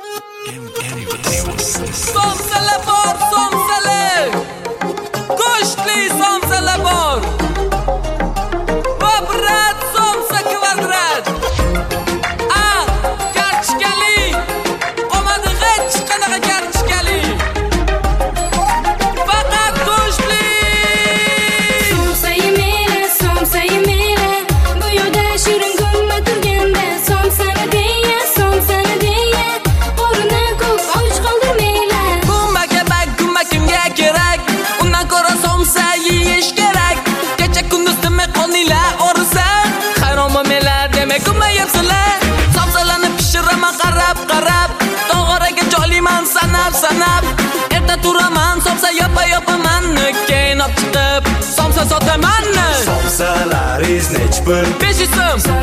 Somsalar bor, somsalar. Go'shtli somsalar bor. Kvadrat, somsa kvadrat. Karchkali. Qomadi hech qanaqa karchkali. Faqat go'shtli. Somsa yemela. Bu yo'lda shirin gumma turganda somsani deya. O'rnidan ko'p och qoldirmayla. Gumma kimga kerak? Undan ko'ra somsa yeyish kerak. Kecha kunduz demay qoninglar o'risa. Hayron bo'lmanglar demak gumma yebsizlar. Somsalarni pishiraman qarab. Tog'oraga joylayman sanab. Erta turaman somsa yopaman. Keyin olib chiqib somsa sotaman. Somsalaringiz nech pul? 500 so'm.